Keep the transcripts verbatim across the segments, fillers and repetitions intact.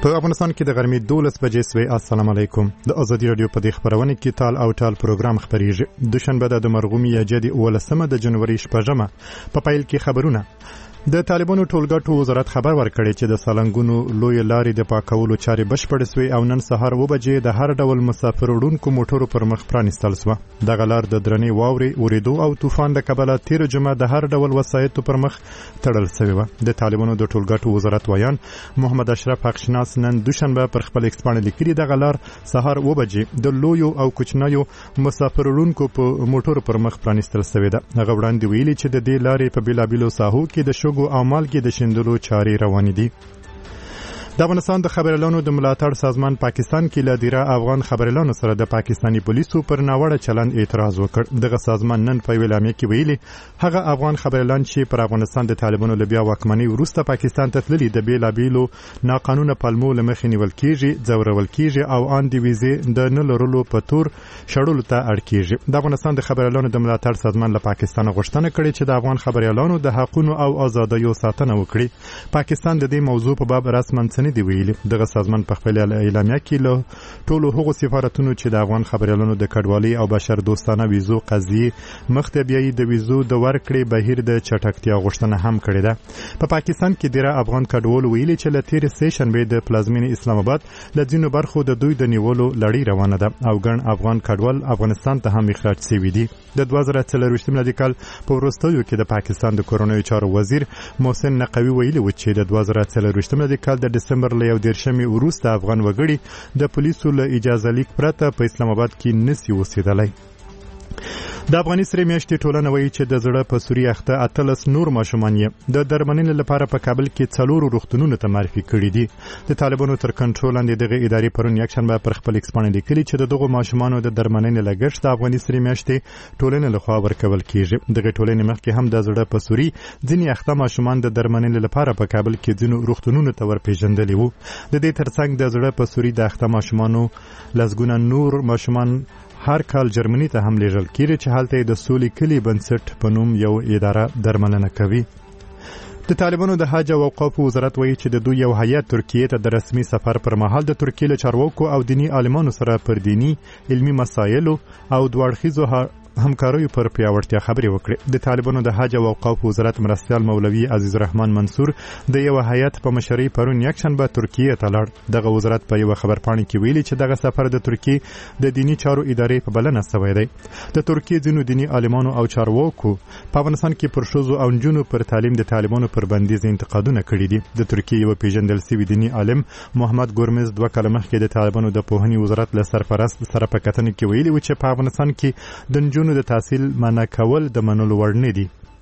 په افغانستان کې د غرمې دولس بجې سوې. السلام علیکم. د ازادي رادیو په دې خبرونه کې تال او ټال پروګرام خبرېږي. دوشنبه د مرغومي یجدي ولسمه د جنوري شپږمه په پیل کې خبرونه. د طالبانو ټولګټو وزارت خبر ورکړی چې د سالنګونو لوی لارې د پاکولو چارې بشپړې سوې او نن سهار اوه بجې د هر ډول مسافر وړونکو موټرو پر مخ پرانیستل سوه. دغه لار د درنې واورې اورېدو او طوفان د کبله تېره جمعه د هر ډول وسایطو پر مخ تړل سوې وه. د طالبانو د ټولګټو وزارت ویان محمد اشرف حقشناس نن دوشنبه پر خپل ایکس باندې لیکلي دغه لار سهار اوه بجې د لویو او کوچنیو مسافر وړونکو په موټرو پر مخ پرانیستل سوې ده. هغه وړاندې ویلي چې د دې لارې په بېلابېلو ساحو کې د شګو او مالګې د شیندلو چارې روانې دي. د افغانستان د خبريالانو د ملاتړ سازمان پاکستان کې له ډیره افغان خبريالانو سره د پاکستاني پولیسو پر ناوړه چلند اعتراض وکړ. دغه سازمان نن په اعلامیه کې ویلي هغه افغان خبريالان چې پر افغانستان د طالبانو له بیا واکمنۍ وروسته پاکستان ته تللي د بیلابیلو ناقانونه پلمو له مخې نیول کېږي، ځورول کېږي او ان د ویزې د نه لرلو په تور شړلو ته اړ کېږي. د افغانستان د خبريالانو د ملاتړ سازمان له پاکستان غوښتنه کړې چې د افغان خبريالانو د حقوقو او ازادیو ساتنه وکړي. پاکستان د دې موضوع په باب رسماً دی ویلي. دغه سازمان په خپل اعلامیه کې له ټولو هغو سفارتونو چې د افغان خبريالانو د کډوالۍ او بشر دوستانه ویزو قضیې مخته بیایي د ویزو د ورکړې بهیر د چټکتیا غوښتنه هم کړې ده. په پاکستان کې ډیره افغان کډوال ویلي چې له تېرې سې شنبې د پلازمینې اسلام آباد له ځینو برخو د دوی د نیولو لړۍ روانه ده او ګڼ افغان کډوال افغانستان ته هم اخراج شوي دي. د دوه زره څلرویشتم میلادي کال په وروستیو کې د پاکستان د کورنیو چارو وزیر محسن نقوي ویلي و چې د دوه زره څلرویشتم میلادي کال د دسمبر له یو دېرشمې وروسته افغان وګړي د پولیسو له اجازه لیک پرته په اسلام آباد کې نسي اوسېدلی. د افغاني سرې میاشتې ټولنه وایي چې د زړه په سوري اخته اتلس نور ماشومان یې د درملنې لپاره په کابل کې څلورو روغتونونو ته معرفي کړي دي. د طالبانو تر کنټرول لاندې دغه ادارې پرون یکشنبه پر خپل ایکس باندې لیکلي چې د دغو ماشومانو د درملنې لګښت د افغاني سرې میاشتې ټولنې لخوا ورکول کېږي. دغه ټولنې مخکې هم د زړه په سوري ځینې اخته ماشومان د درملنې لپاره په کابل کې ځینو روغتونونو ته ورپېژندلي وو. د دې ترڅنګ د زړه په سوري د اخته ماشومانو لسګونه نور ماشومان هر کال جرمني ته هم لیږل کېږي چې هلته د سولې کلي بنسټ په نوم یو اداره درملنه کوي. د طالبانو د حج او اوقافو وزارت وایي چې د دوی یو هیئت ترکیې ته د رسمي سفر پر مهال د ترکیې له چارواکو او دیني عالمانو سره پر دینی علمي مسایلو او دوړخیزو همکاریو پر پیاوړتیا خبرې وکړې. د طالبانو د حج او اوقافو وزارت مرستیال مولوي عزیز الرحمن منصور د یو هیئت په مشرۍ پرون یکشنبه ترکیې ته لاړ. دغه وزارت په یو خبرپاڼه کې ویلي چې دغه سفر د ترکیې د دینی چارو ادارې په بلنه شوی دی. د ترکیې ځینو دینی عالمانو او چارواکو په افغانستان کې پر ښځو او نجونو پر تعلیم د طالبانو پر بندیز انتقادونه کړي دي. د ترکیې یو پیژندل شوی دینی عالم محمد ګورمز دوه کاله مخکې د طالبانو د پوهنې وزارت له سرپرست سره په کتنه کې ویلي و چې په افغانستان کې د نجونو د تحصیل منع کول د منلو وړ نه دي.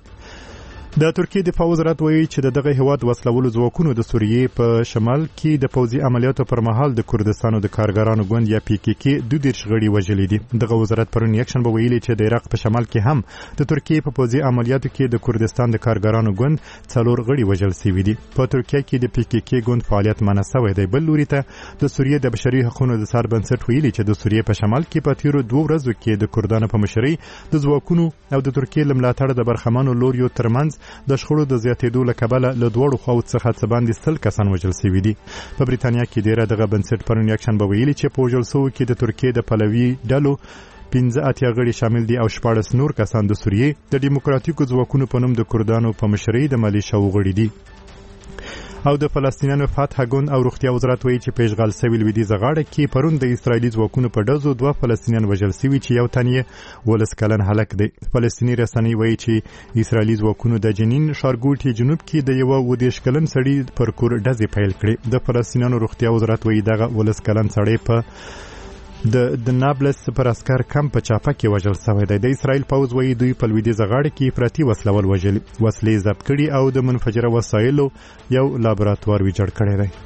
د ترکیې دفاع وزارت وایي چې د دغه هیواد وسلولو ځواکونو د سوریې په شمال کې د پوځي عملیاتو پر مهال د کردستانو د کارګرانو ګوند یا پی کې کې دوه دېرش غړي وژلي دي. دغه وزارت پرون یکشنبه ویلي چې د عراق په شمال کې هم د ترکیې په پوځي عملیاتو کې د کردستان د کارګرانو ګوند څلور غړي وژل شوي دي. په ترکیه کې د پی کې کې ګوند فعالیت منع شوی دی. بل لوري ته د سوریې د بشري حقوقو د سر بنسټ ویلي چې د سوریې په شمال کې په تیرو دوه ورځو کې د کردانو په مشرۍ د ځواکونو او د ترکیې له ملاتړ د برخمنو لوریو ترمنځ د شخړو د زیاتېدو له کبله له دواړو خواو څخه څه باندې سل کسان وژل شوي دي. په بریتانیا کې ډیره دغه بنسټ پرون یکشنبه ویلي چې په وژل شوو کې د ترکیې د پلوي ډلو پنځه اتیا غړي شامل دي او شپاړس نور کسان د سوریې د ډیموکراتیکو ځواکونو په نوم د کردانو په مشرۍ د ملیشیاو غړي دي. او د فلسطینیانو فتح ګوند او روغتیا وزارت وایي چې په اشغال شوي لویدیځه غاړه کې پرون د اسرایلي ځواکونو په ډزو دوه فلسطینیان وژل شوي چې یو تن یې ولس کلن هلک دی. فلسطیني رسنۍ وایي چې اسرایلي ځواکونو د جنین ښارګوټي جنوب کې د یوه اووه دېرش کلن سړي پر کور ډزې پیل کړې. د فلسطینیانو روغتیا وزارت وایي دغه ولس کلن سړی په د د نابلس پر اسکر کم په چاپه کې وژل شوی دی. د اسرائیل پوځ وایي دوی په لویدیځه غاړه کې افراطي وسلوال وژلي، وسلې ضبط کړي او د منفجره وسایلو یو لابراتوار ویجاړ کړی دی.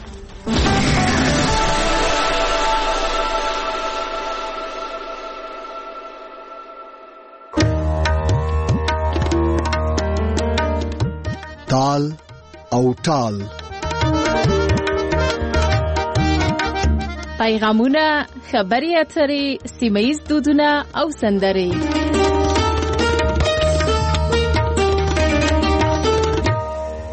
تال او ټال پیغامونه، خبري اترې، سیمه‌ییز دودونه او سندرې.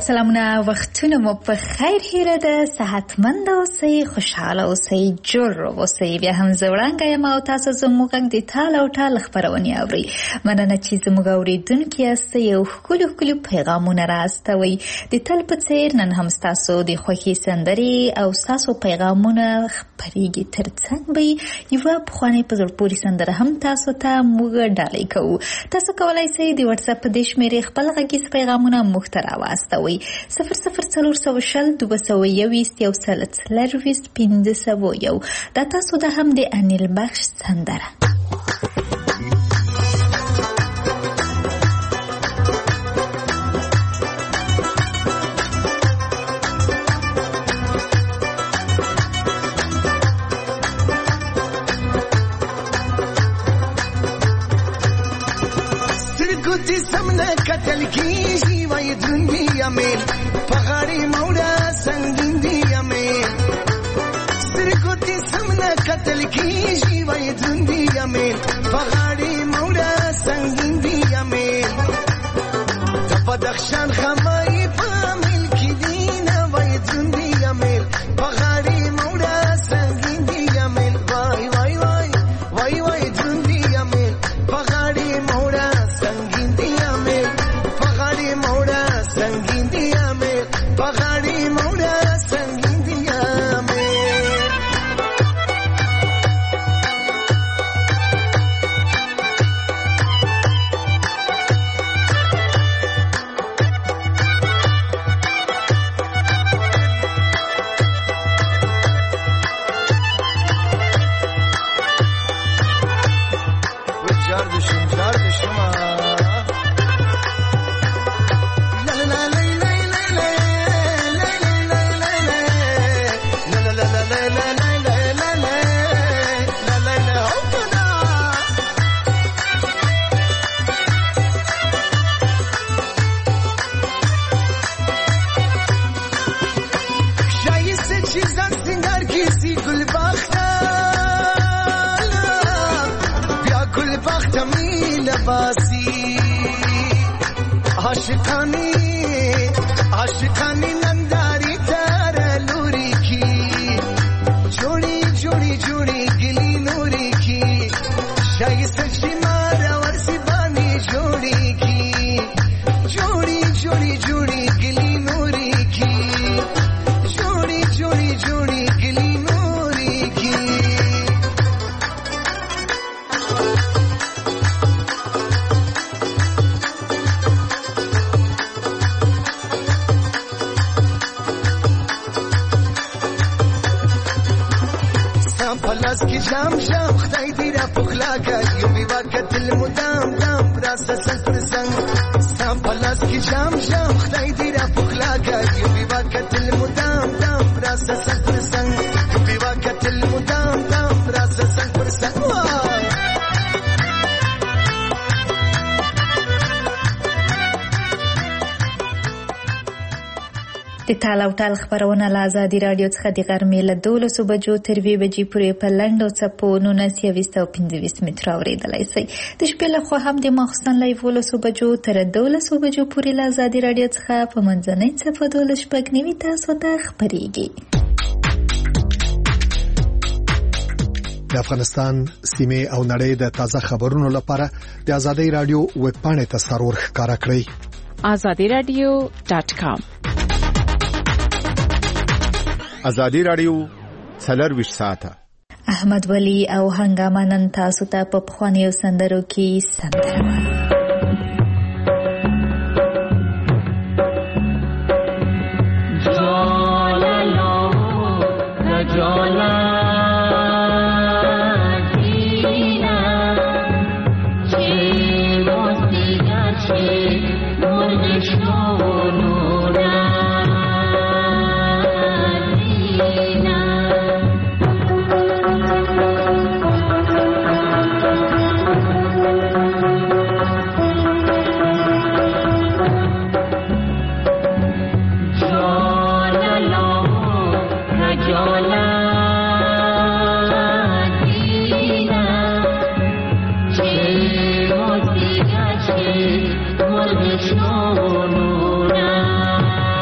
سلامونه، وختونه مو په خیر هیله ده. صحتمند اوسئ، خوشحاله اوسئ، جوړ اوسئ. بیا هم زه وړاندې یم او تاسو زموږ غږ د ټال او ټال خپرونې اورئ. مننه چې زموږ اورېدونکي یاستئ او ښکلي ښکلي پیغامونه راستوئ. د تل په څېر نن هم ستاسو د خوښې سندرې او ستاسو پیغامونه خپرېږي. تر څنګ به یوه پخوانۍ په زړه پورې سندره هم تاسو ته موږ ډالۍ کوو. تاسو کولی شئ د واتساپ په دې شمېرې خپل غږیز پیغامونه موږ ته راواستوئ. صفر صفر څلور سوه شل دوه سوه یوویشت یو سل څلرویشت پنځه سوه یو. دا تاسو د هم د انیل بخش سندره. سترګو سمنه کتل کیږي وای دنیا مې پغاړي موړه سنگین دی مې سترګو سمنه کتل کیږي وای دنیا مې پغاړي موړه سنگین دی مې د بدخشان خمای په ملک دینه وای دنیا مې پغاړي موړه سنگین دی مې وای وای وای وای وای دنیا مې پغاړي موړه سنگین دی مې پغاړي موړه سنگین دی مې پغاړي موړه سنگین دی مې وجار د شنجار د شما आशिकानी आशिकानी नंदारी तार लूरी की जोड़ी जोड़ी जोड़ी गिली नूरी की शाही सच्ची मारा वर्षी बानी जोड़ी की जोड़ी जोड़ी जोड़ी गिली नूरी की जोड़ी जोड़ी जोड़ी गिली नूरी की پلاس کی جام جام خدای دې را پخلاګه یو بیوا کتل مدام دام راس سنگ سنگ سام پلاس کی جام جام خدای دې را پخلاګه یو بیوا کتل مدام دام راس سنگ سنگ بیوا کتل مدام دام راس سنگ سنگ د ټال او ټال خبرونه له ازادي راډیو څخه د غرمې له دولسو بجو تر یوې بجې پورې په لنډو څپو نولس یوویشت او پنځه ویشت متره اورېدلی شئ. د شپې لخوا هم د ماخوستن له یولسو بجو تر دولسو بجو پورې له ازادي راډیو څخه په منځنۍ څپه دولس شپږ نوي تاسو ته خپرېږي. د افغانستان سیمې او نړۍ د تازه خبرونو لپاره د ازادي راډیو ویب پاڼې ته سرور ښکارا کړئ. azadi radio dot com. ازادي راډیو څلرویشت ساعته. احمد ولی او هنګامه نن تاسو ته په پخوانیو سندرو کې سندره وایي. Krishna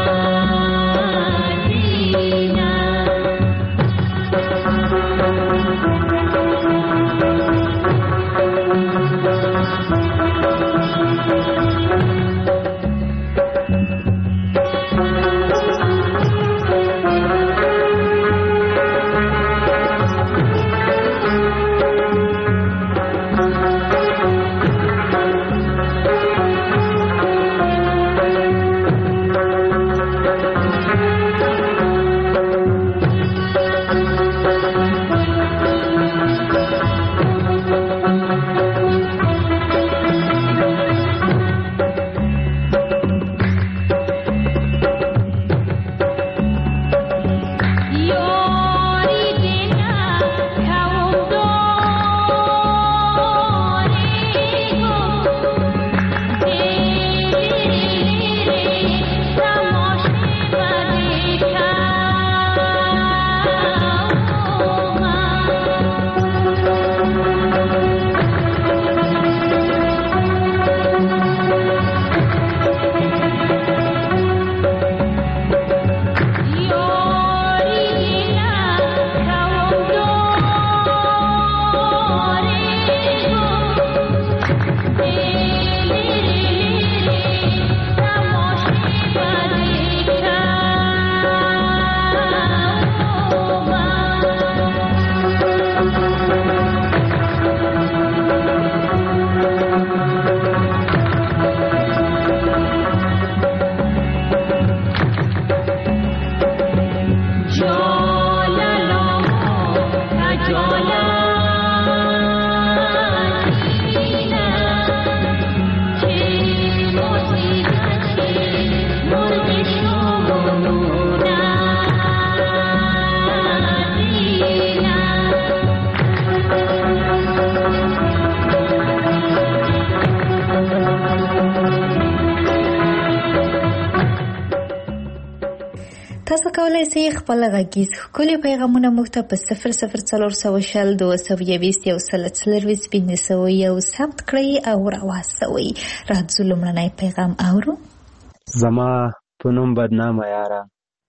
تاسو کولای شئ خپل غږیز ښکلي پیغامونه موږ ته په صفر صفر څلور سوه شل دوه سوه یویشت یو سل څلرویشت پنځه سوه یو ثبت کړئ او راواستوئ. راځو لومړنی پیغام اورو. زما په نوم بدنامه یاره،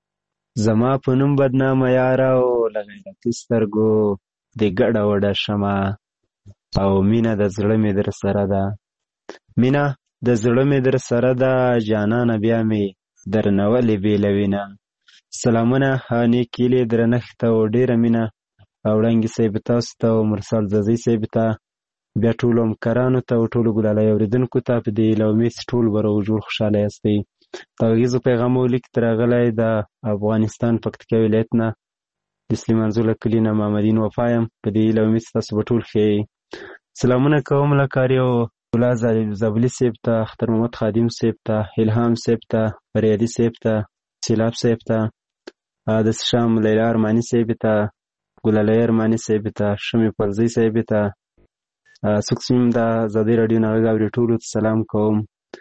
زما په نوم بدنامه یاره او له غیرتي سترګو د ګډه وډه شمه او مینه د زړه مې در سره ده، مینه د زړه مې در سره ده، جانانه بیا مې درنه ولې بېلوینه. سلامونه نیک هیلې درنښت ته او ډېره مینه او وړانګې صاحب تاسو ته او مرسل ززۍ صاحب ته، بیا ټولو همکارانو ته او ټولو ګلالۍ اورېدونکو ته په دې لومیس ټول به روجوړ خوشحاله یاستئ. د غږیزو پیغامو لیک ته راغلی د افغانستان پکتیکا ولایت نه د سلیمان زو له کلي نه محمدین وفا یم. په دې لومیس تاسو به ټول ښه یئ. سلامونه کوم له کاري او ګلا زابلي صاحب ته، اختر محمد خادم صاحب ته، الهام صاحب ته، فریادي صاحب ته، سیلاب صاحب ته، د شام لیلا ارماني صاحب ته، ګلالۍ ارماني صاحب ته، شمې پرزۍ صاحب ته، څوک چې مې د ازادۍ راډیو نه غږ اوري ټولو ته سلام کوم.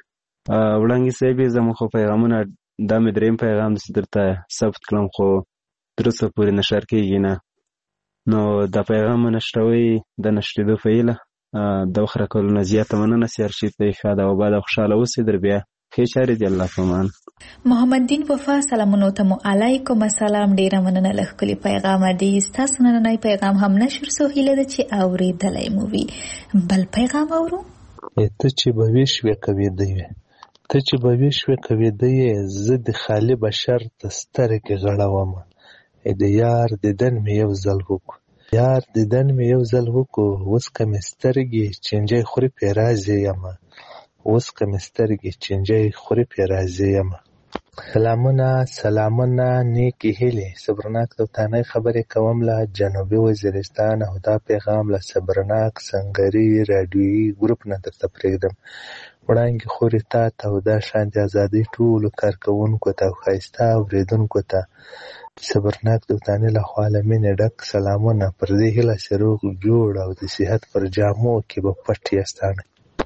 وړانګې صاحب زموږ خو پیغامونه دا مې درېیم پیغام داسې درته ثبت کړم خو تر اوسه پورې نشر کېږي نه، نو دا پیغام نشروئ د نشرېدو په هیله د وخت راکولو نه زیاته مننه. سیارشي ته ښه ده او بعد خوشحاله اوسئ. در بیا ښې چارې دي. الله پامان. محمد دین وفا سلامونو ته مو علیکم السلام. ډېره مننه له ښکلي پیغامه دی. ستاسو نننی پیغام هم نشر سو، هیله ده چې اورېدلی مو وي. بل پیغام اورو. ته چې به وې شوې کوېده وې، ته چې به وې شوې کوېده یې، زه د خالي بشر ته سترګې غړومه. د یار دیدن مې یو ځل وکړو، یار دیدن مې یو ځل وکړو، اوس که مې سترګې چینجی خوري پې راضي یمه، اوس که مې سترګې چینجی خوري پې راضي یمه. سلامونه سلامونه نیکې هیلې، صبرناک توتانی خبرې کوم له جنوبي وزیرستان او دا پیغام له صبرناک سنګري راډیویي ګروپ نه درته پرېږدم. وړانګې خورې تا ته او دا شان د ازادۍ ټولو کارکوونکو ته او ښایسته اورېدونکو ته صبرناک توتانی له خوا له مینې ډک سلامونه. پر دې هیله چې روغ جوړ او د صحت پر جامو کې به پټ یاستانه.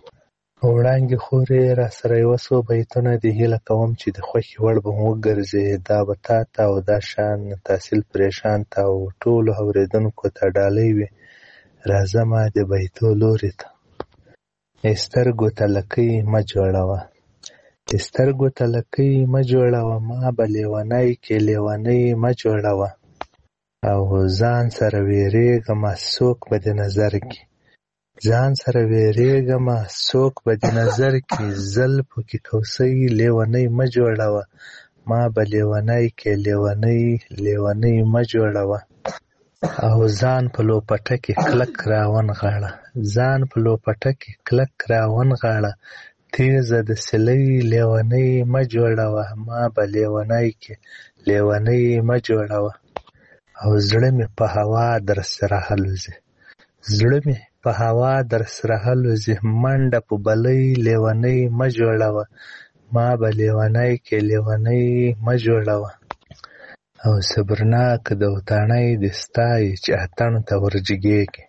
وړانګې خورې را سره یوه څو بیتونه دې هیله کوم چې د خوښې وړ به مو وګرځې. دا به تا ته او دا شان تحصیل پریشان ته او ټولو اورېدونکو ته ډالۍ وي. راځمه د بیتو لورې ته. سترګو ته لکۍ مه جوړوه، سترګو ته لکۍ مه جوړوه، ما به لیونی کې لیونۍ مه جوړوه. او ځان سره ویرېږمه څوک به د نظر کې، ځان سره ویرېږمه څوک به د نظر کې، زلفو کې کوسۍ لیونۍ مه جوړوه، ما به لیونی کې لیونۍ لیونۍ مه جوړوه. او ځان په لوپټه کې کلک راونغاړه، ځان په لوپټه کې کلک راونغاړه، تیزه د سلۍ لیونۍ مه جوړوه، ما به لیونی کې لیونۍ مه جوړوه. او زړه مې په هوا در سره هلوځي، زړه مې په هوا در سره هلوځي، منډه په بلۍ لیونۍ مه جوړوه، ما به لیونی کې لیونۍ مه جوړوه. او صبرناک د وطاڼۍ د ستایي چې اتڼ ته ورجګېږي،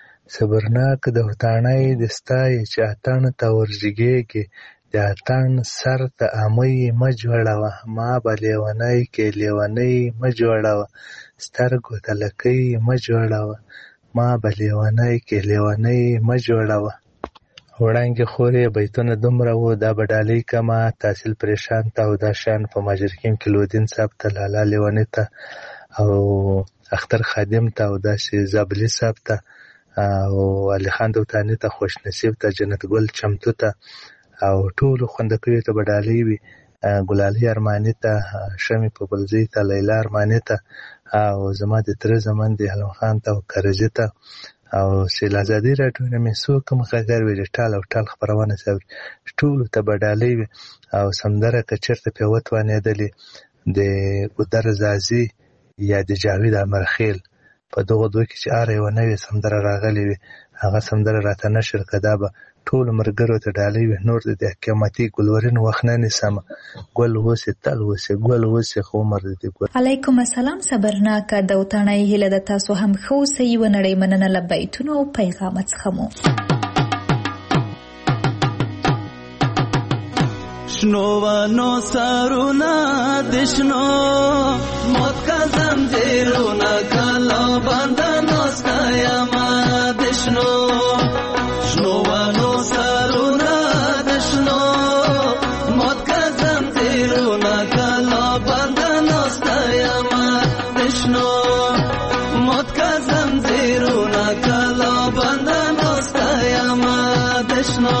صبرناک د وطاڼۍ د ستایي چې اتڼ ته ورجګېږي، د اتڼ سر ته امۍ مه جوړوه، ما به لیونی کې لیونۍ مه جوړوه، سترګو ته لکۍ مه جوړوه، ما به لیونی کې لیونۍ مه جوړوه. وړانګې خورې بیتونه دومره وو، دا به ډالۍ کمه. تحصیل پریشان ته او دا شان په ماجرکیم کې لودین صاحب ته، لالا لیوني ته او اختر خادم ته او داسې زابلي صاحب ته او علي خان دوتاني ته، خوش نصیب ته، جنت ګل چمتو ته او ټولو خوندکیو ته به ډالۍ وي. ګلالۍ ارماني ته، شمې پبلزۍ ته، لیلا ارماني ته او زما د تره زمن د علم خان ته او کرزي ته او سیل ازادي راډیو نه مې څو کوم غږر وي ټال او ټال خپرونه سوي ټولو ته به ډالۍ وي. او سندره که چېرته پرې وتوانېدلې د ګودر زازي یا د جاوید امرخیل په دغو دوه کې چې هره یوه نوې سندره راغلې وي هغه سندره راته نشر کړه، دا به ټولو ملګرو ته ډالۍ وي. نور د قیامتي ګلورین وخت نه نیسمه، ګل اوسې تل اوسې ګل اوسې خو عمر دې ګل. علیکم السلام. صبرناکه د وطاڼۍ هیله د تاسو هم ښه اوسئ. یوه نړۍ مننه له بیتونو او پیغامه څخه مو. شنو ونو سرونه دشنو موت کا زنجیرونه کلا بندن استایما دشنو شنو ونو سرونه دشنو موت کا زنجیرونه کلا بندن استایما دشنو موت کا زنجیرونه کلا بندن استایما دشنو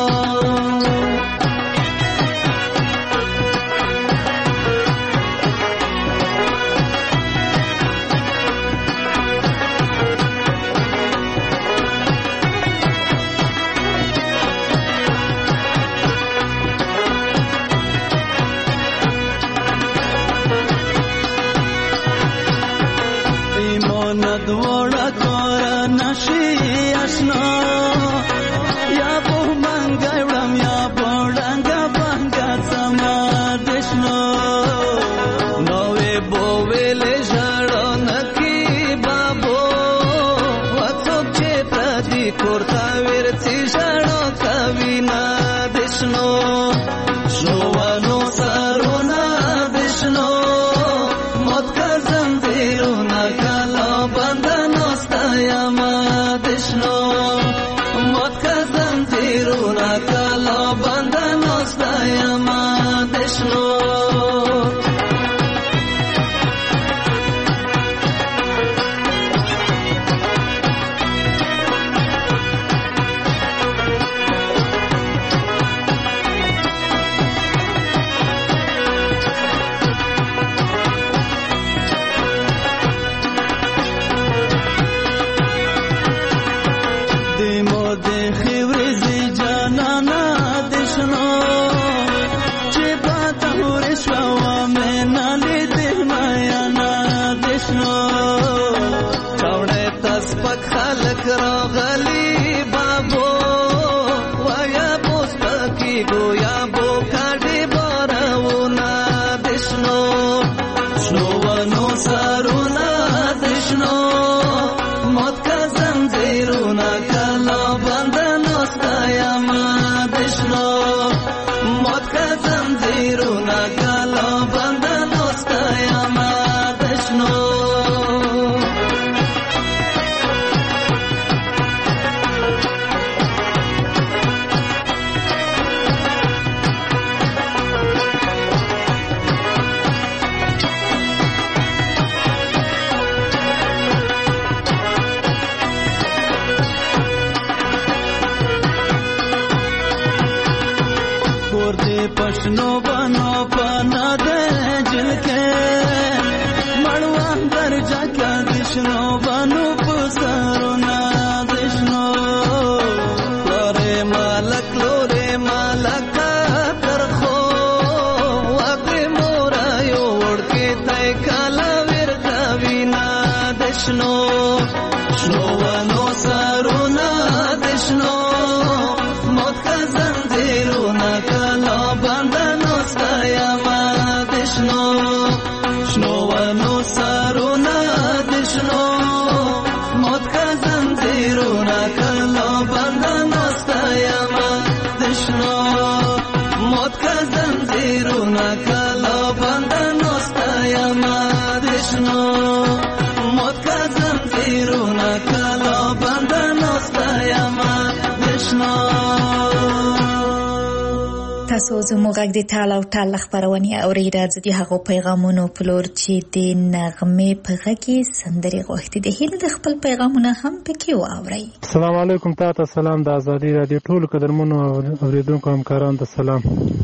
تاسو زموږ غږ د ټال او ټال خبرونه اورئ. راځي د هغو پیغامونو په لور چې د نغمې په غږ کې سندرې غوښتي دي. هیله د خپل پیغامونه هم پکې واورئ. السلام علیکم. تاسو سلام د ازادي رادیو ټول قدرمنو اوریدونکو همکارانو ته سلام.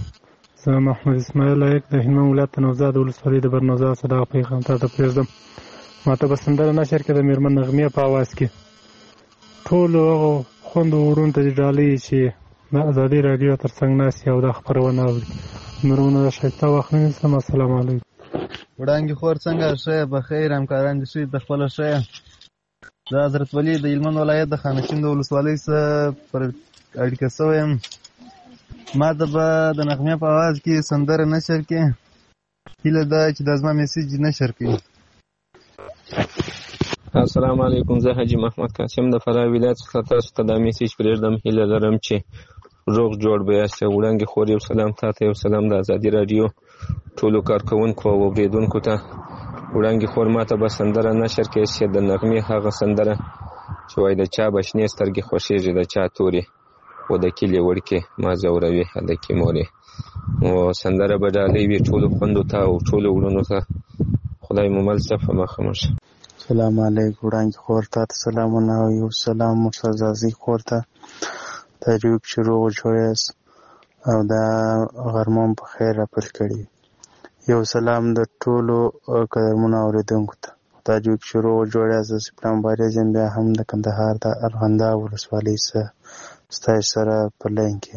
زه محمد اسماعیل یک د هلمند ولایت نوزاد ولسوالۍ د برنوزاد صدا پیغام ته پرېږدم. ماته به سندره نشر کې د میرمن نغمې په आवाज کې ټول هغه خوند ورونته د ډالۍ چې د ازادي رادیو ترڅنګ ناست او د خبرونه اوري. نورونه د ښایسته وخت نه نیسم. السلام علیکم. وړانګې خور څنګه ښه په خیر همکاران دي ښه د خپله ښه د حضرت ولي د هلمند ولایت د خانشین د ولسوالۍ څخه پر اړیکه شوی یم. ما ته به د نغمې په اواز کې سندره نشر کړي. هیله ده چې دا زما میسیج نشر کړي. السلام علیکم. زه حاجي محمد قاسم د فراه ولایت څخه تاسو ته دا میسیج پرېږدم. هیله لرم چې روغ جوړ به یاست. وړاندې خور یو سلام تاته، یو سلام د ازادي راډیو ټولو کارکونکو او اوریدونکو ته. وړاندې خور ماته به سندره نشر کړي چې د نغمې هغه سندره چې وایي د چا به شنې سترګې خوښېږي د چا تورې، خو د کلي وړکې ما ځوروي هلکې مورې. نو سندره به ډالۍ وي ټولو خویندو ته او ټولو وروڼو ته. خدای مو مل شه، په مخه مو شه. سلام علیکم. وړاندې خور ته سلامونه او یو سلام مرتضی خور ته تاریوک شروع جوړ یاست او دا غرمه په خیر راپل کړي. یو سلام د ټولو قدرمنو اوریدونکو ته. تاریوک شروع جوړ یاست. سپلام بارزم بیا هم د کندهار د ارغنداب ولسوالۍ څخه ستاسو سره په لاین کې.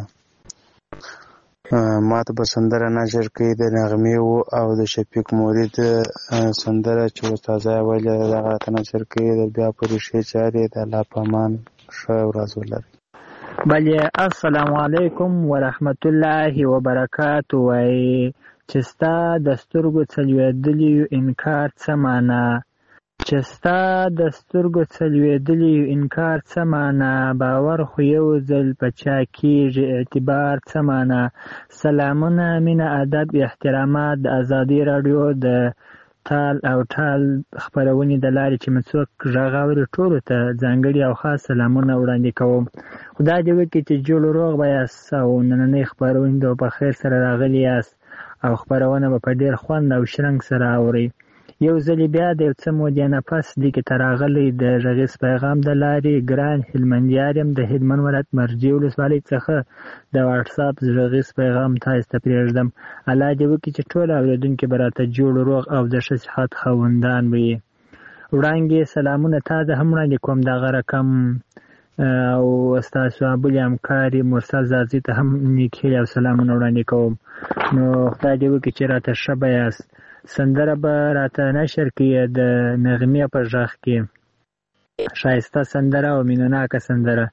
ما ته به سندره نشر کړي د نغمې او د شفیق مرید سندره چې استاد ویل دغه ته نشر کړي د بیا پرې شي چارې د الله په امان. ښه ورځ ولرئ. بله السلام علیکم ورحمت الله وبرکاته. وایي چې ستا د سترګو څلوېدلي انکار څه معنا، چې ستا د سترګو څلوېدلي انکار څه معنا، باور خو یو ځل په چا کېږي اعتبار څه معنا. سلامونه، مینه، ادب، احترامات د ازادي راډیو د تال او ټال خپرونې د لارې چې مې څوک غږ اوري ټولو ته ځانګړي او خاص سلامونه وړاندې کوم. خدای دې وکړي چې جوړ روغ به یاست او نننۍ خپرونې به په خیر سره راغلي یاست او خپرونه به په ډېر خوند او شرنګ سره اورئ. یو ځلې بیا د یو څه مودې نه پس لیکې ته راغلی د غږیز پیغام د لارې ګران هلمندیار یم د هلمند ولایت مرجې ولسوالۍ څخه د واټساپ غږیز پیغام تاسو ته پرېږدم. الله دې وکړي چې ټول اورېدونکي به راته جوړ روغ او د ښه صحت خاوندان وي. وړاندې سلامونه تا ته هم وړاندې کوم دغه رقم او ستاسو بلې همکاري مرسل زازي ته هم نیک هیلې او سلامونه وړاندې کوم. نو خدای دې وکړي چې راته ښه به یاست. سندره به راته نشر کړي د نغمې په غږ کې، ښایسته سندره او مینهناکه سندره.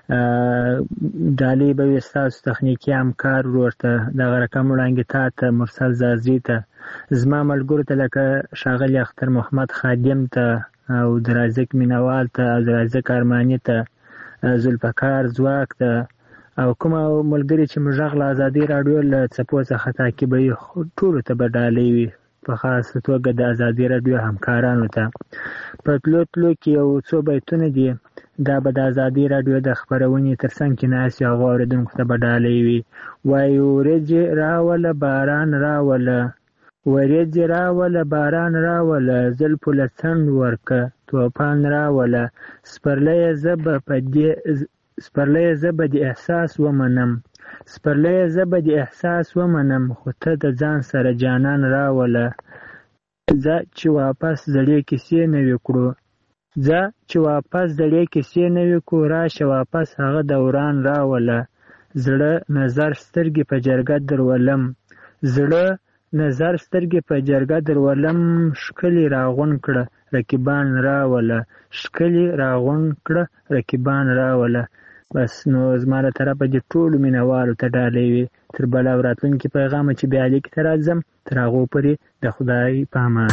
ډالۍ به وي ستاسو تخنیکي همکار ورور ته دغه رقم وړاندې تا ته مرسل زازي ته، زما ملګرو ته لکه ښاغلي اختر محمد خادم ته او درازک مینوال ته او درازک ارماني ته، ذوالفقار ځواک ته او کوم ملګري چې موږ غږ له ازادي راډیو له څپو څخه تعقیبوي ټولو ته به ډالۍ وي، په خاصه توګه د ازادي راډیو همکارانو ته. په تلو تلو کې یو څو بیتونه دي، دا به د ازادي راډیو د خپرونې تر څنګ کې ناست هغو اورېدونکو ته به ډالۍ وي. وایي ورېځې راوله باران راوله، ورېځې راوله باران راوله، زلفو له څنډ ورکه توپان راوله، سپرلیه زه به په دې سپرلیه زه به د احساس ومنم، سپرلیه زه به د احساس ومنم، خو ته د ځان سره جانان راوله. ځه چې واپس زړې کیسې نوې کړو، ځه چې واپس زړې کیسې نوې کړو، راشه واپس هغه دوران راوله. زړه نظر سترګې په جرګه درولم، زړه نظر سترګې په جرګه درولم، ښکلې راغونډ کړه رقیبان راوله، ښکلې راغونډ کړه رقیبان راوله. بس نو زما له طرفه دې ټولو مینهوالو ته ډالۍ وي. تر بل او راتلونکي پیغامه چې بیا لیک ته راځم، تر هغو پورې د خدای په امان.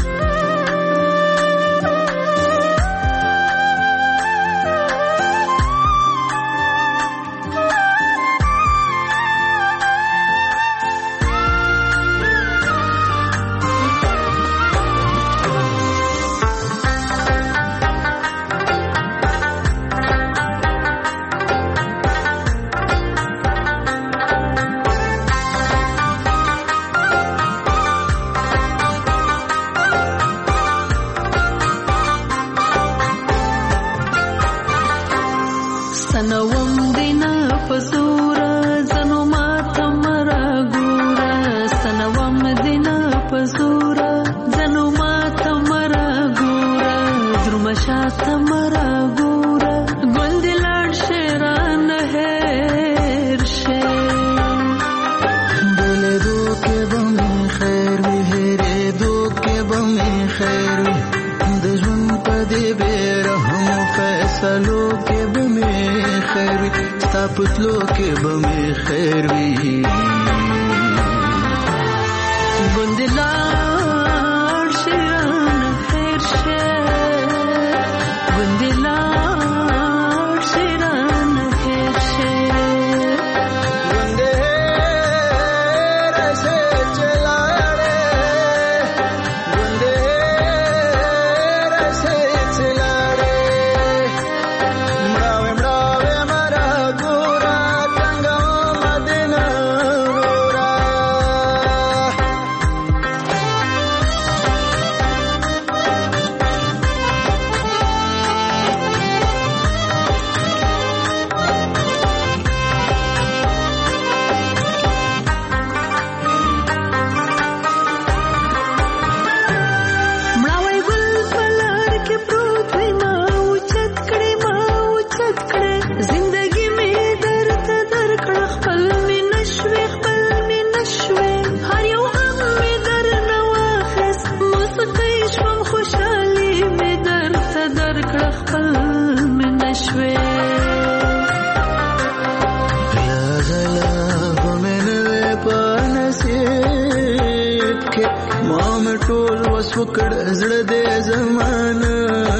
کړ زړه دې زمانه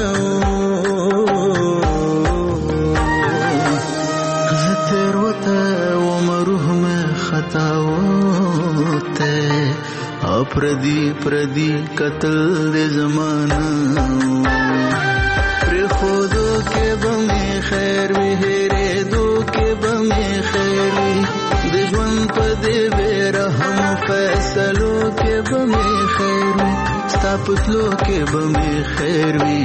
زه تیر وته وم روح مې خطا وته او پردي پردي قتل دې زمانه پرېښودو کې به مې خیر وي هېرېدو کې به مې خیر وي د ژوند په دې بې رحمو فیصلو کې به مې خیر وي ستا په تلو کې به مې خیر وي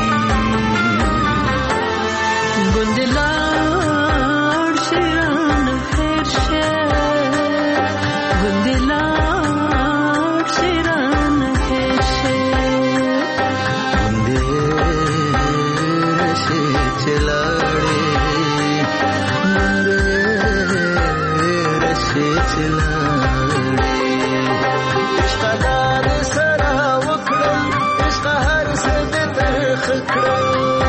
ګوندې لاړ شي رانه هېر شه ګوندې لاړ شي رانه هېر شه ګوندې راشي چې لاړې ګوندې راشي چې لاړې عشقه دارې سره وکړم عشقه هر څه دې ترخ کړم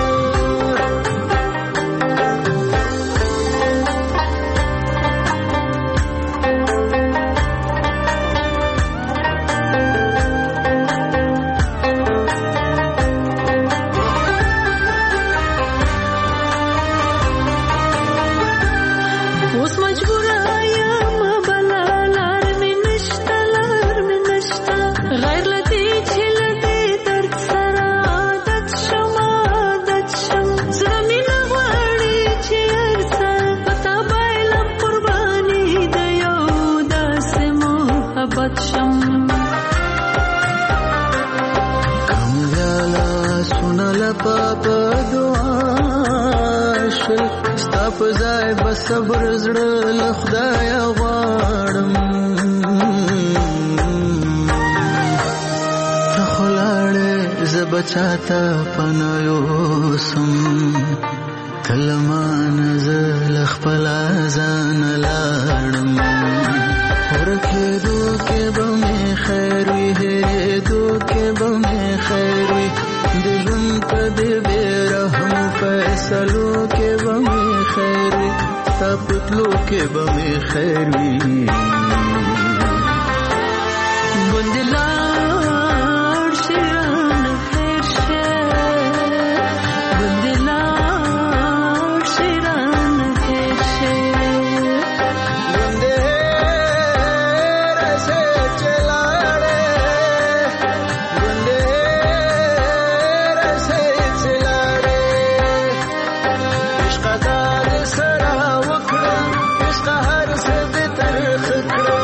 اوس مجبوره یم بله لار مې نشته لار مې نشته غیر له دې چې له دې درد سره عادت شم عادت شم زړه مې نه غواړي چې هر څه په تا بایلم قرباني د یو داسې محبت شم کم بیا لاسونه لپه په دعا شل ستا په ځای به صبر زړه له خدایه غواړم ته خو لاړې زه به چاته پناه یوسم ته له مانه زه له خپله ځانه لاړم ورکېدو کې به مې خیر وي هېرېدو کې به مې خیر وي د ژوند په دې بې رحمو فیصلو کې به مې خیر وي ستا په تلو کې به مې خیر وي ګوندې لاړ شي رانه هېر شه ګوندې لاړ شي رانه هېر شه ګوندې راشي چې لاړې ګوندې راشي چې لاړې عشقه دارې سره وکړم عشقه هر څه دې ترخ کړم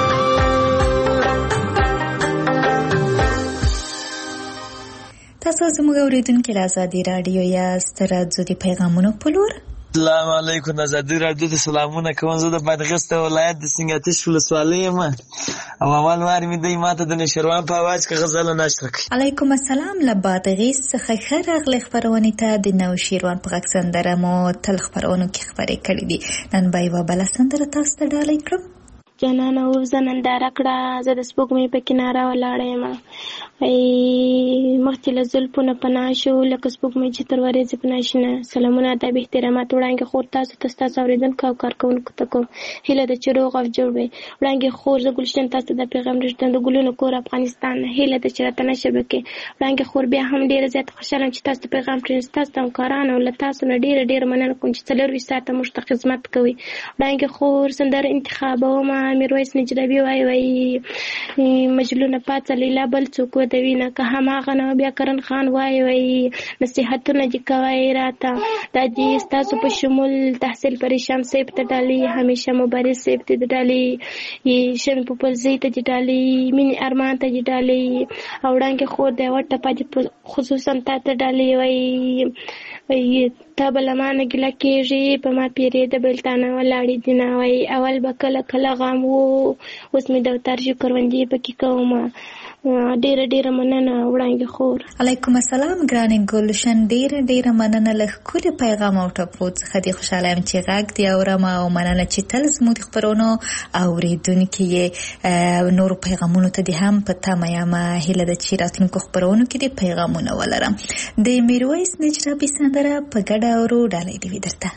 تاسو زموږ اورېدونکي له ازادي راډیو یاست راځو د پیغامونو په لور السلام علیکم ازادي راډیو ته سلامونه کوم زه د بادغیس ولایت د سنګاتش ولسوالۍ یم او اول وار مې دی ماته د نشروان په اواز کې غزل نشر کړ علیکم السلام له بادغیس څخه ښه راغلی خپرونې ته د نوشیروان په غږ سندره مو تل خپرونو کې خبرې کړې دي نن به یوه بله سندره تاسو ته ډالۍ کړم جانانه ووځه ننداره کړه زه د سپوږمۍ په کناره ولاړه یم ای مخکې له زلفو نه پناه شو لکه سپوږمۍ چې تر ورېځې پناه شي نه سلامونه ادب احترامات وړاندې خور تاسو ته ستاسو اورېدونکو او کارکوونکو ته کوم هیله ده چې روغ او جوړ وئ وړاندې خور زه ګلشن تاسو ته د پیغام رسېدم د ګلونو کور افغانستان هیله ده چې راته نشر وکړئ وړاندې خور بیا هم ډېره زیاته خوشحاله یم چې تاسو ته پیغام پرېږدم ستاسو د همکارانو له تاسو نه ډېره ډېره مننه کوم چې څلرویشت ساعته موږ ته خدمت کوئ وړاندې خور سندره انتخابومه میرویس نجربي وایي وایي مجلونه پاڅه لیلا بل څوک ودوي نه که هماغه نه بیا کرن خان وایي وایي نصیحتونه دې کوئ راته دا دې ستاسو په شمول تحصیل پریشان صاحب ته ډالۍ همیشه مبارز صاحب ته دې ډالۍ شمې پوپلزۍ ته دې ډالۍ مینې ارمان ته دې ډالۍ او وړاندې خور دی وټه پاتې خصوصا تا ته ډالۍ وایي وایي تا به له ما نه ګیله کېږي په ما پیرېده بېلتانه ولاړې دي نه وایي اول به کله کله غم و اوس مې دوترجي کروندې پکې کومه ډیره ډیره مننه وړاندې خور علیکم السلام ګرانې ګلشن ډیره ډیره مننه له ښکلي پیغام او ټپو څخه دې خوشحاله یم چې غږ دې اورم او مننه چې تل زموږ د خپرونو اورېدونکي یې نورو پیغامونو ته دې هم په تمه یم هیله ده چې راتلونکو خپرونو کې دې پیغامونه ولرم د میرویس نجرابي سندره په ګډه اورو ډالۍ دې وي درته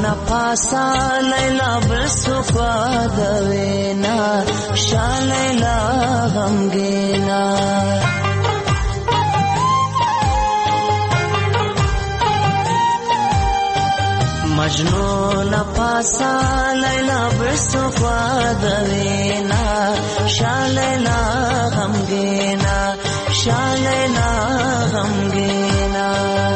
نپاسا لیلا برسکوا دوینا شا لیلا غمگینا مجنون پاسا لیلا برسکوا دوینا شا لیلا غمگینا شا لیلا غمگینا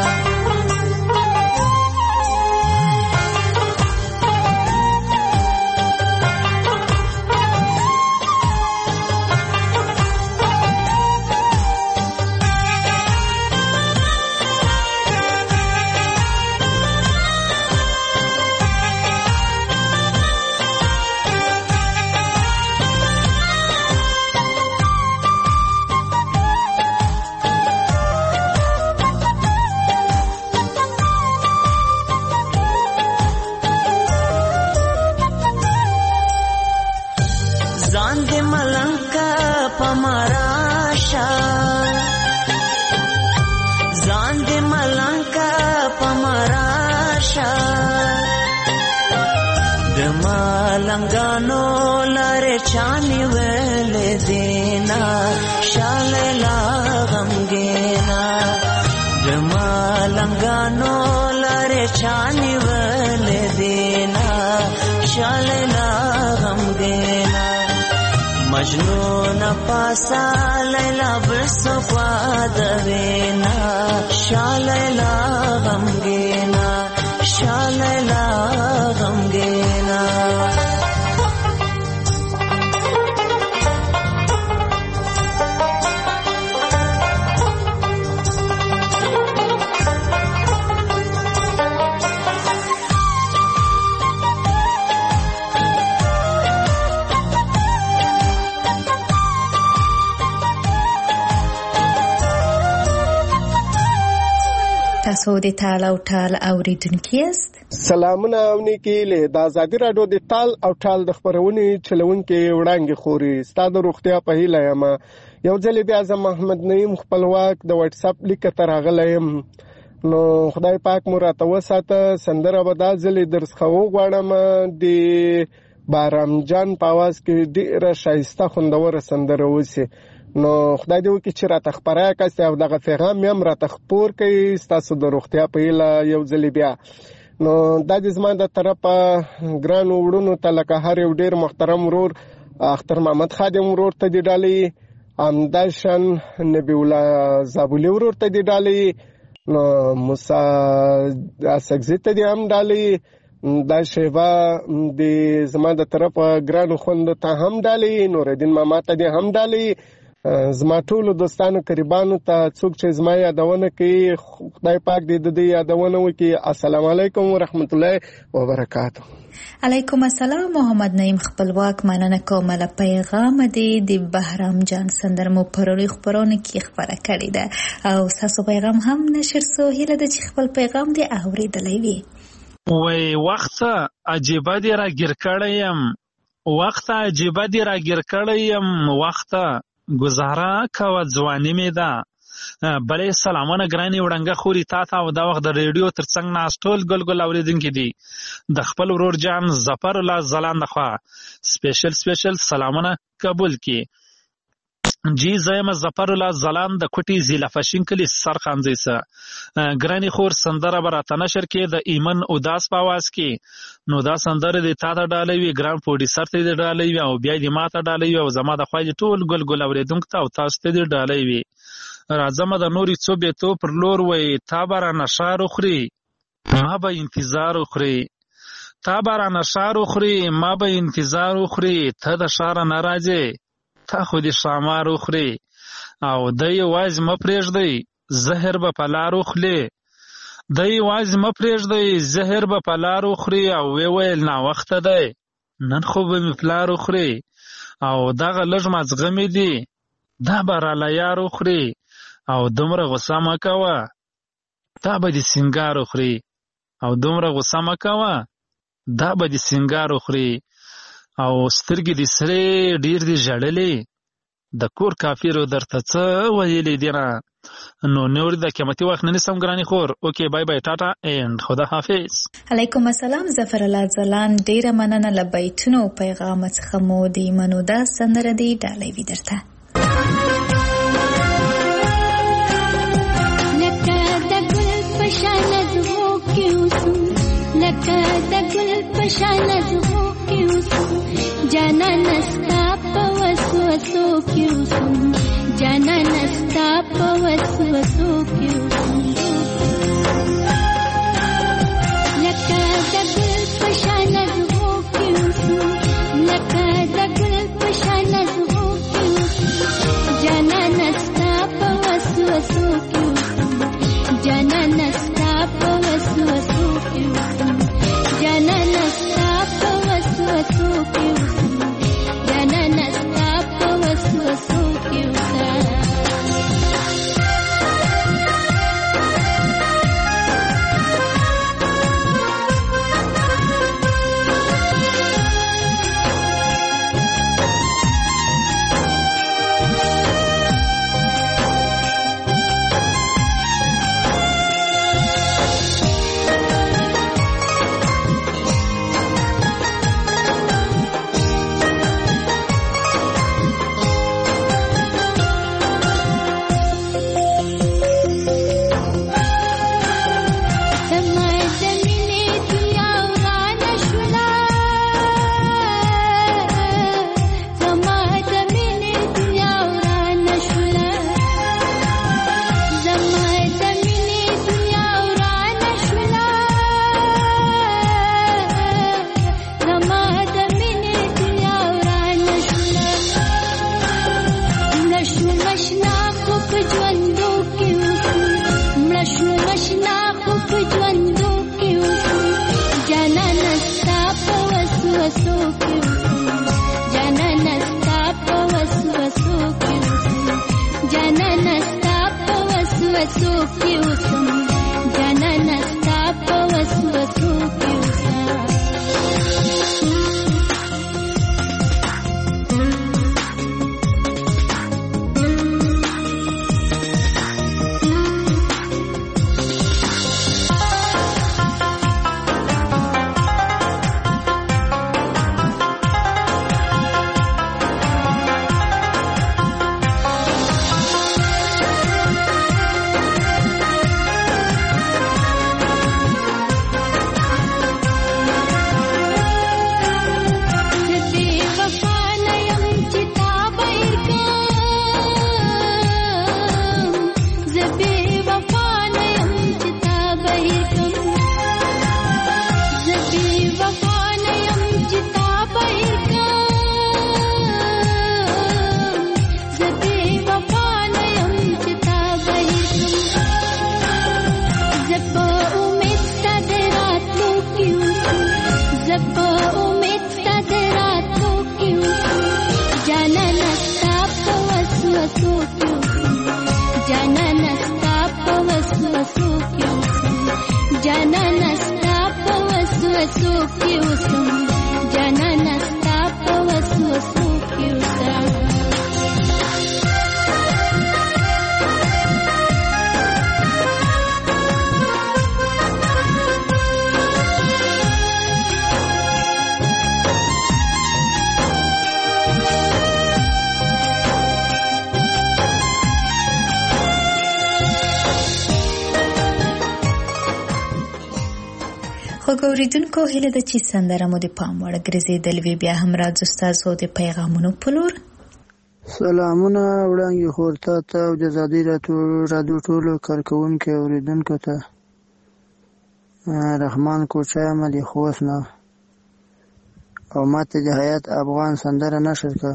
لنگانو لارے چانی ویلے دینا شالیلا غمگینا جما لنگانو لارے چانی ویلے دینا شالیلا غمگینا مجنون پاسا لیلا برسکوا دوینا شالیلا غمگینا شالیلا غمگینا تاسو د تال او ټال اوریدونکو یاست. سلامونه او نیکی له د آزادی رادیو د تال او ټال د خبرونې چلونکو وړاندې خوري ستاسو روغتیا په هیله یم. یو ځل بیا زه محمد نعیم خپلواک د واتس اپ لیک ته راغلم نو خدای پاک مو راته وساته. سندره به دا ځل درڅخه وغواړم د بارام جان په आवाज کې ډیره شایسته خوندوره سندره وسی نو خدای دې وکړي چې راته خبره کاسي او دغه پیغام هم راته خبر کړي ستاسو د روغتیا په هیله یو ځل بیا. نو د دې زما د طرفه ګران وړونو ته لکه هر یو ډیر محترم ورور اختر محمد خادم ورور ته دی ډالي امداشن نبی الله زابولی ورور ته دی ډالي نو موسی اسګزی ته دی هم ډالي دا شیوا د زما د طرفه ګران خوند ته هم ډالي نوردین ماما ته دی هم ډالي زما ټول دوستانو قریبانو ته څوک چې زما یادونه کوي خدای پاک دې د دې یادونه وکړي. السلام علیکم ورحمت الله وبرکاته. علیکم السلام. محمد نعیم خپلواک مننه کوم له پیغام دې د بهرام جان سندرمو پروري خبرونه کې خبره کړې ده او تاسو پیغام هم نشر سو هله د خپل پیغام دی اوریدلې وي. وای وخت عجیب دی را ګر کړم وخت عجیب دی را ګر کړم وخت گزاره کوه ځواني مې ده بلې سلامونه ګرانې وړانګه خوري تا ته او دا وخت د ریډیو ترڅنګ ناست ټول ګل ګل اوریدونکي دي د خپل ورور جان ظفر الله ځلاند خوا سپیشل سپیشل سلامونه قبول کی جی زایم ظفر الله ځلاند د کوټي ضلع فشین کلی سرخانځي سره ګرانې خور سندره براته نشر کې د ایمن اداس په आवाज کې نو دا سندره د تا ته ډالوي ګران پروډوسر ته ډالوي او بیا د ماته ډالوي او زما د خوای ټول ګل ګل اوریدونکو ته او تاسو ته ډالوي راځم د نوري څو به تو پر لور وای تا بارا نشار خوري ما به انتظار خوري تا بارا نشار خوري ما به انتظار خوري ته د شار ناراضي تا خو دې شامار خوري او دای واز م پرېږدي زهر به پلار خوري دای واز م پرېږدي زهر به پلار خوري او وی ویل نا وخت ده نن خو به می پلار خوري او دغه لږ مازغه می دي دا بر لا یار خوري او دومره غوسه ما کوه دا به دې سنگار خوري او دومره غوسه ما کوه دا به دې سنگار خوري او سترګې دې سره ډیر دې ژړلې د کور کافیرو درته څه ویلې دي نه نو نور د قیمتي وخت نه نسم ګرانی خور. اوکې بای بای ټاټا اند خدا حافظ. علیکم السلام ظفر الله ځلان، ډیره مننه له بیتونو پیغام څخه مو د منو دا سندره دی ډالۍ وي درته. لکه د ګل په شان زغو کې اوسم، لکه د ګل په شان زغو کې اوسم، جانان ستا په وسوسو کې اوسم، جانان ستا په وسوسو کې اوسم. لکه د ګل په شان زغو کې اوسم، لکه د ګل په شان زغو کې اوسم، جانان ستا په وسوسو کې اوسم، جانان ستا په وسوسو کې اوسم، جانان ستا په وسوسو کې اوسم، جانان ستا په وسوسو کې اوسم. ګوریدونکو هیله ده چې سندره مو د پام وړ ګرځېدلې بیا هم راځو ستاسو د پیغامونو په لور. سلامونه وړاندې خورته ته او د ازادي راډیو ټولو کارکوونکو اوریدونکو ته. رحمان کوچا یم د خوست نه او ماته د حیات افغان سندره نشر کړه.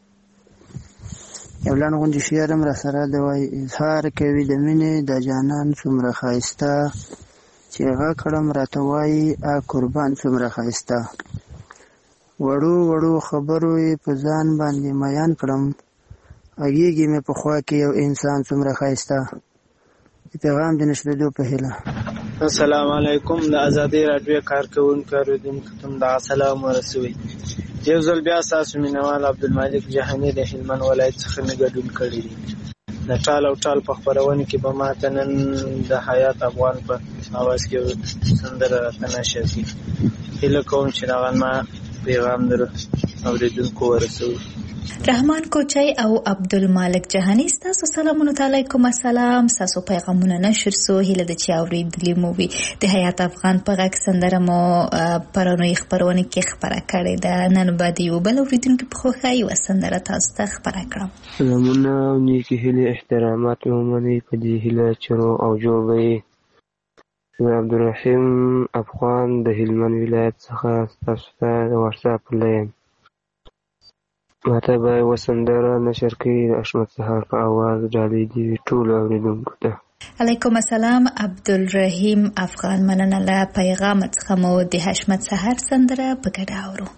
یو لنډ غوندې شعر هم راسره دی، وایي اظهار کوي د مینې د جانان څومره ښایسته، چې هغه کړم راته وایي آ قربان څومره ښایسته، وړو وړو خبرو یې په ځان باندې میان کړم، غږیږي مې په خوا کې یو انسان څومره ښایسته. د پیغام د نشریدو په هیله. السلام علیکم. د ازادي راډیو کارکوونکو اوریدونکو ته دا سلام ورسوي. یو ځل بیا ستاسو مینوال عبدالمالک جهاني د هلمند ولایت څخه مې ګډون کړی دی. د ټال او ټال په خپرونه کې به ماته نن د حیات افغان په اواز کې سندره راته نشر کړي. هیله کوم چې دغه ما پیغام در اورېدونکو ورسوي. رحمان کوچای او عبدالمالک جهانی ستاسو سلامونه علیکم السلام. تاسو پیغامونه نشر سو هیله د چا اوریدلی مو وي. د حیات افغان په غږ سندره مو پرونی خبرونه کې خبره کړې ده. نن باندې یو بل اوریدونکو په خوښي و سندره تاسو ته خبره کړم. سلامونه او نیکی هیله احترامات مو مني په دې هیله چرو او جوړوي. عبدالرحیم افغان د هلمند ولایت څخه تاسو ته واتس اپ لایم. ماته به یوه سندره نشر کړي د حشمت سهار په اواز ډالۍ دي ټولو اورېدونکو ته. علیکم السلام عبدالرحیم افغان، مننه له پیغام څخه مو د حشمت سهار سندره په ګډه اورو.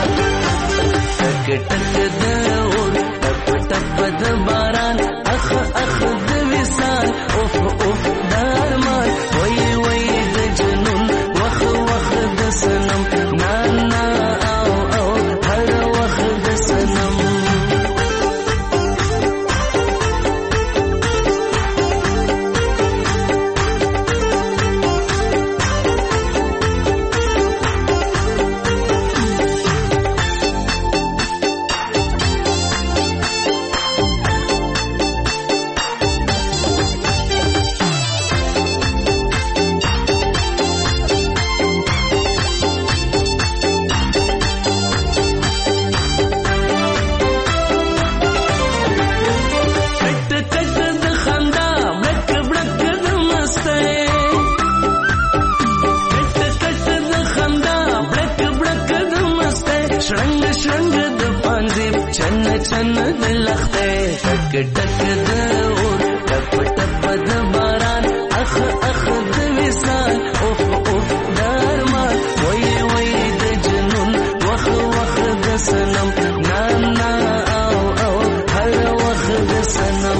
ټک ټک د اور ټپ ټپ د باران اخ اخ د وصال اوف اوف د ارمان وای وای د جنون وخ وخ د سنم نا نا او او هر وخ د سنم. چن د لخته ټک ټک د اور ټپ ټپ د باران اخ اخ د وصال اوف اوف د ارمان وای وای د جنون وخ وخ د سنم نا نا او او هر وخ د سنم.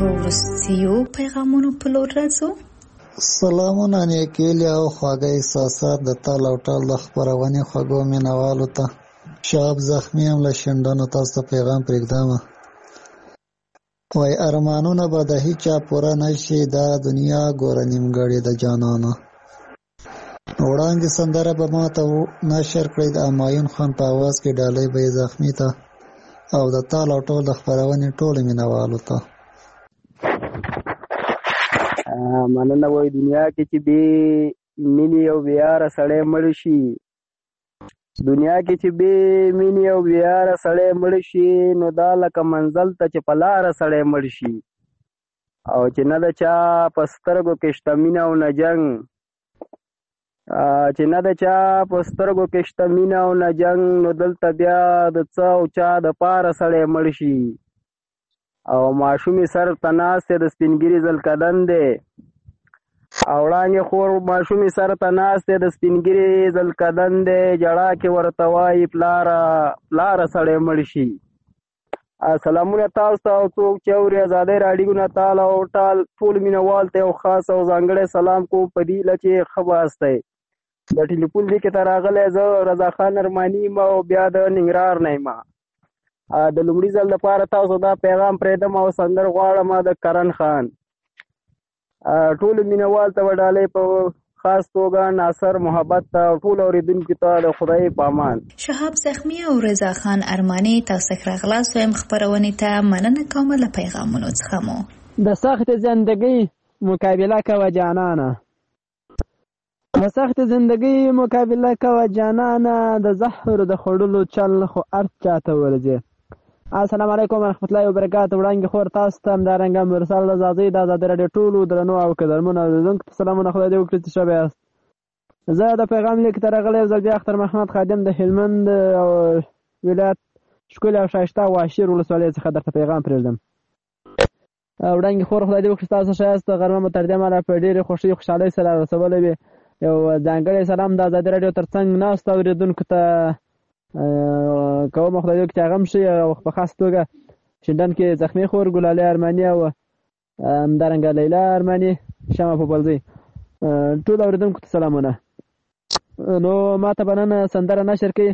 په وروستیو پیغامونو په لور راځو. سلامونه نیکیلی او خواږه احساسات د تال او ټال د خپرونې خوږو مینوالو ته. شاب زخمی هم له شنډنو تاسو ته پیغام پرېږدم. وای ارمانونه به د هیچا پوره نشي، دا دنیا ګوره نیمګړې د جانانه. وړاندې سندره به ما ته نشر کړئ د همایون خان په اواز کې، ډالۍ به یې زخمي ته او د تال او ټول د خپرونې ټولو مینوالو ته. مننه. وای دنیا کې چې بې مینې او بېیاره سړی مړ شي، دنیا کې چې بې مینې او بېیاره سړی مړ شي، نو دا لکه منزل ته چې په لاره سړی مړ شي. او چې نه د چا په سترګو کې شته مینه او نه جنګ، چې نه د چا په سترګو کې شته مینه او نه جنګ، نو دلته بیا د څه او چا د پاره سړی مړ شي. او ماشومې سر ته ناست دی د سپینګیري زلکدن دی، او وړانګې خور ماشومې سر ته ناست دی د سپینګیري زلکدن دی، جړا کې ورته وایي پلاره پلاره سړی مړ شي. سلامونه تاسو ته او څوک چې اوري ازادۍ راډیو نه تال او ټال ټول مینوال ته یو خاص او ځانګړی سلام کوم په دې هیله چې ښه باست دی. د ټلیفون دې کې ته راغلی زه رضا خان ارماني یم او بیا د ننګرهار نه یم. د لومړي ځل دپاره تاسو دا پیغام پرېږدم او سندر غواړم د کرن خان. ټولو مینوال ته به ډالۍ په خاص توګه ناصر محبت ته او ټول اورېدونکو ته د خدای په امان. شهاب زخمي او رضا خان ارماني تاسو ښه راغلاست وایم خپرونې ته. مننه کوم له پیغامونو څخه مو. د سخت زندگی مقابله کوه جانانه، د سخت زندگی مقابله کوه جانانه، د زهر د خوړلو چل خو ارت چاته ورځي. السلام علیکم ورحمت الله وبرکاته. وړاندې خور تاسو ته همدارنګه مرسل رضاځي د ازادۍ راډیو ټولو درنو او قدرمنو اورېدونکو ته سلامونه، خدای دې وکړي چې ښه به یاست. زه د پیغام لیک ته راغلی یو ځل بیا اختر محمد خادم د هلمند ولایت ښکلې او ښایسته واشیر ولسوالۍ څخه درته پیغام پرېږدم. وړاندې خور خدای دې وکړي تاسو ښه یاست. غرمه مو تر دې مهاله په ډېرې خوښۍ خوشحالۍ سره رسولی وي. یو ځانګړی سلام د ازادۍ راډیو تر څنګ ناستو اورېدونکو ته کوم، خدای دې وکړي چې هغه هم ښه او په خاص توګه شینډن کې زخمي خور ګلالۍ ارماني او همدارنګه لیلا ارماني شمع پوپلزۍ ټول اورېدونکو ته سلامونه. نو ما ته به نن سندره نشر کړي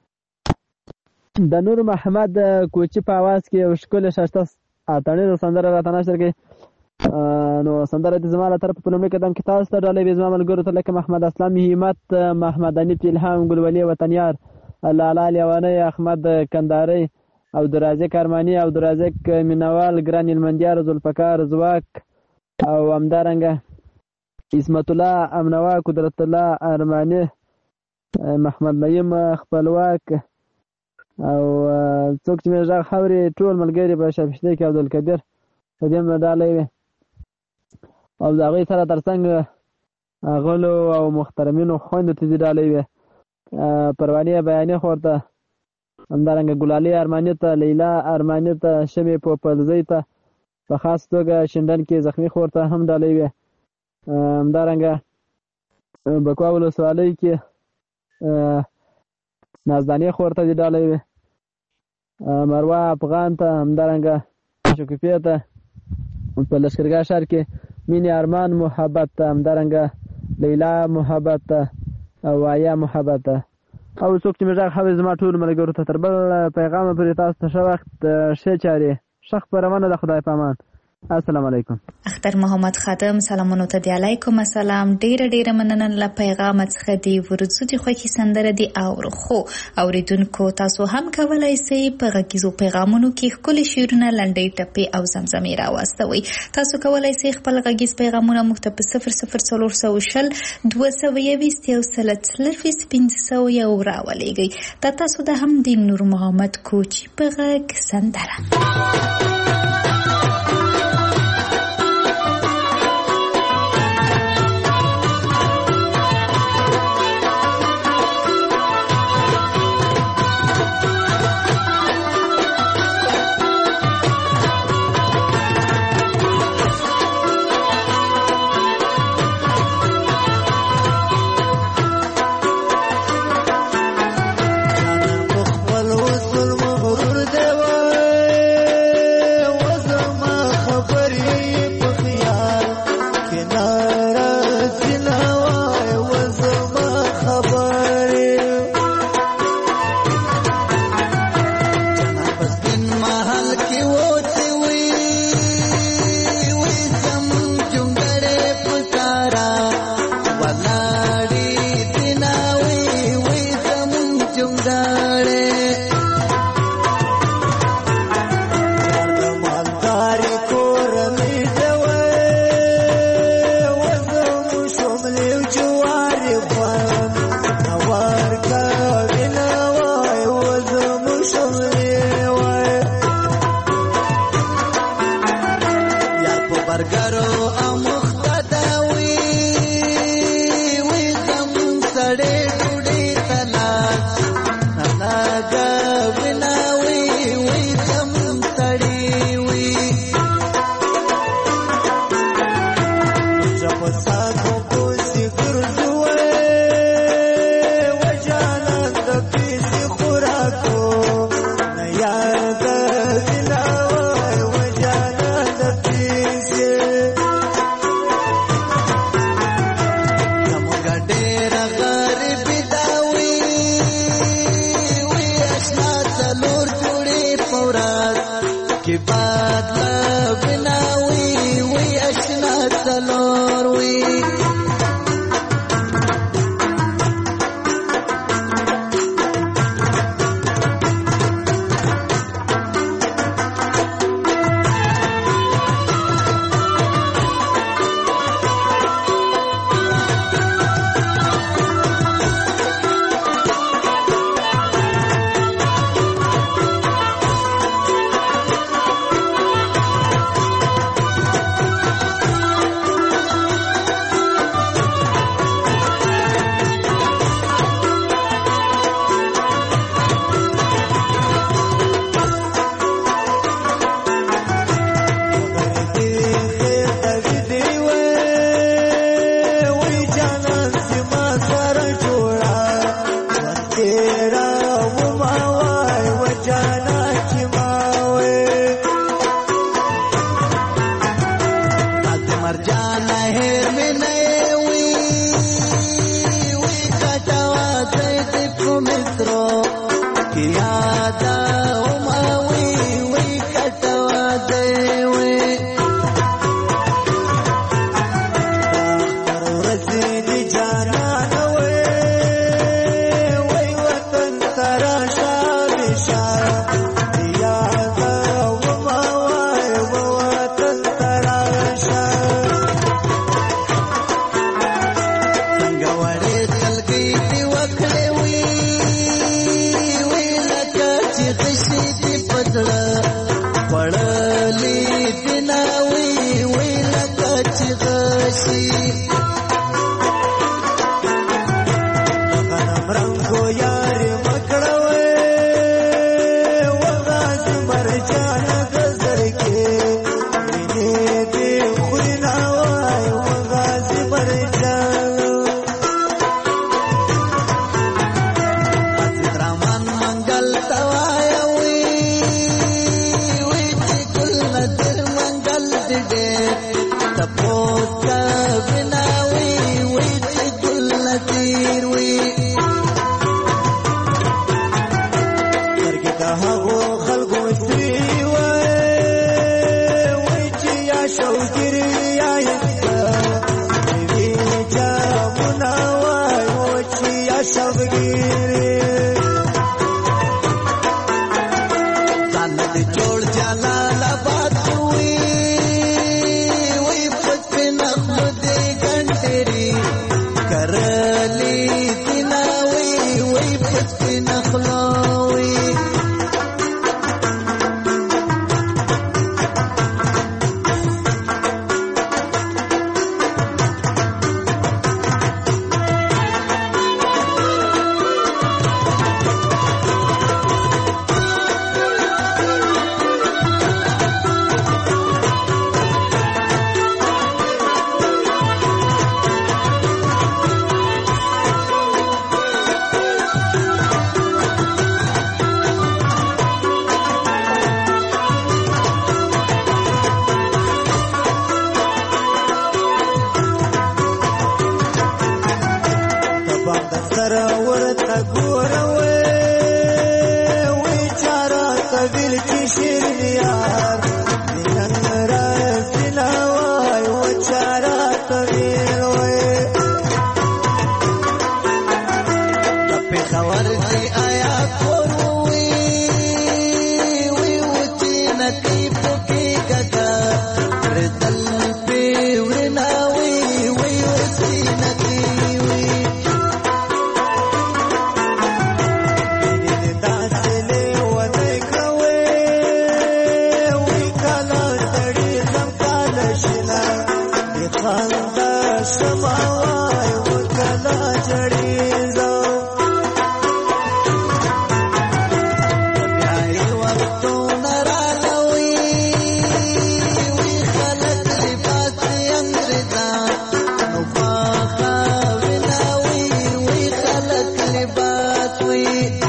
د نور محمد کوچي په اواز کې یو ښکلې ښایسته اتڼیزه سندره راته نشر کړي. نو سندره دې زما له طرفه په لومړي قدم کې تاسو ته ډالۍ وي زما ملګرو ته لکه محمد اسلام همت، محمد انیف الهام، ګلولي وطنیار، لالا لیوانی، احمد کنداري، عبدالرازق ارماني، عبدالرازق مینوال، ګران هلمندیار، ذوالفقار زواک او همدارنګه عصمت الله امنوا، قدرت الله ارماني، محمد نعیم خپلواک او څوک چې مې غږ اوري ټول ملګري په شاپشته کې عبدالقدیر په دې مې ډالۍ وي او د هغوی سره تر څنګ غلو او محترمینو خویندو ته دې ډالۍ وي. پروانې بیانې خور ته، همدارنګه ګلالۍ ارماني ته، لیلا ارماني ته، شمې پوپلزۍ ته، په خاص توګه شینډن کې زخمي خور ته هم ډالۍ وي. همدارنګه بکوا ولسوالۍ کې نازدانې خور ته دې ډالۍ وي. مروه افغان ته، همدارنګه شکوفیه ته، په لښکرګاه ښار کې مینې ارمان محبت ته، همدارنګه لیلا محبت ته او آیا محبت ته او څوک چې مې غږ اوري زما ټولو ملګرو ته تر بل پیغامه پورې تاسو ته ښه وخت، ښې چارې، ښه خپرونه د خدای په امان. السلام علیکم. اختر محمد خادم سلامونو ته دی. علیکم السلام. ډیره ډیره مننه له پیغام څخه دی. ورځو دي خوښي سندره دی او خو اوریدونکو تاسو هم کولای شئ په غږیزو پیغامونو کې ښکلي شعرونه، لنډۍ ټپې او زمزمې راواستوئ. تاسو کولای شئ خپل غږیز پیغامونه موږ ته په صفر صفر څلور سوه شل دوه سوه یویشت یو سل څلرویشت پنځه سوه یو راولېږئ. دا تاسو د هم د نور محمد کوچي په غږ سندره. وزر چې باد له بناوي وي اشنا څلور وي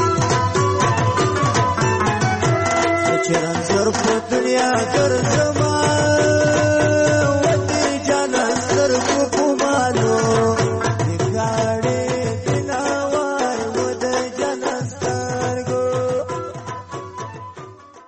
چې رنځور په دنیا ګرځما